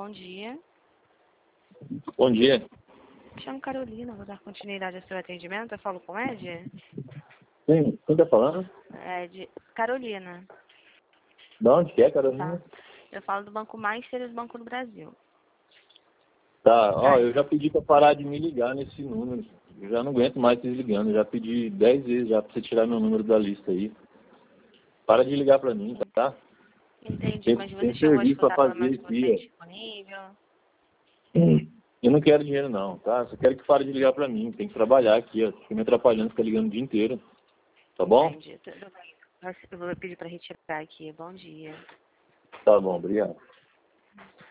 dia. Bom dia. Me chamo Carolina, vou dar continuidade ao seu atendimento. Eu falo com Ed? Sim, quem tá falando? Ed. Carolina. De onde que é, Carolina? Tá. Eu falo do Banco Master e do Banco do Brasil. Tá, ó, Tá. eu já pedi pra parar de me ligar nesse número. Eu já não aguento mais vocês ligando. Eu já pedi 10 vezes já pra você tirar meu número da lista aí. Para de ligar pra mim, tá? Entendi, mas você Tem chegou a serviço pra escutar pelo menos fazer que você tem aqui, disponível? ó. Eu não quero dinheiro não, tá? Só quero que pare de ligar pra mim. Tem que trabalhar aqui, ó. Fica me atrapalhando, fica ligando o dia inteiro. Tá bom? Entendi. Tudo bem. Eu vou pedir para retirar aqui. Bom dia. Tá bom, obrigado.